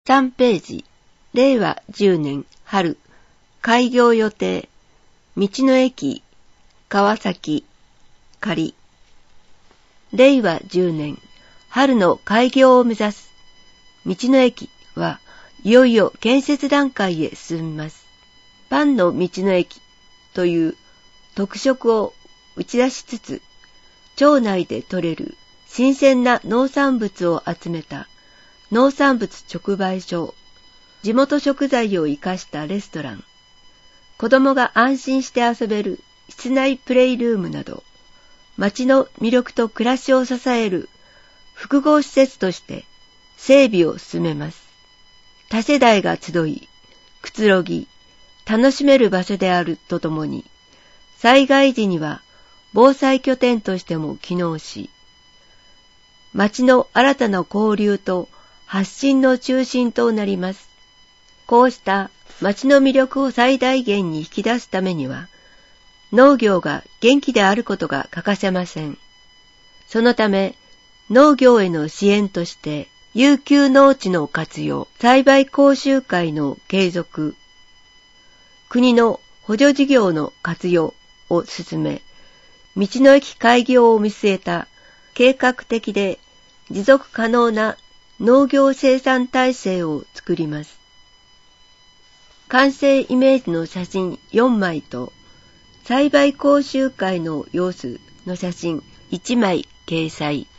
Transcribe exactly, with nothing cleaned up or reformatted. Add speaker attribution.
Speaker 1: さんページ、れいわじゅうねん春、開業予定、道の駅、川崎、仮。れいわじゅうねん春の開業を目指す、道の駅はいよいよ建設段階へ進みます。パンの道の駅という特色を打ち出しつつ、町内で採れる新鮮な農産物を集めた農産物直売所、地元食材を生かしたレストラン、子供が安心して遊べる室内プレイルームなど、町の魅力と暮らしを支える複合施設として整備を進めます。多世代が集い、くつろぎ、楽しめる場所であるとともに、災害時には防災拠点としても機能し、町の新たな交流と発信の中心となります。こうした町の魅力を最大限に引き出すためには、農業が元気であることが欠かせません。そのため、農業への支援として、遊休農地の活用、栽培講習会の継続、国の補助事業の活用を進め、道の駅開業を見据えた計画的で持続可能な農業生産体制を作ります。完成イメージの写真よんまいと栽培講習会の様子の写真いちまい掲載。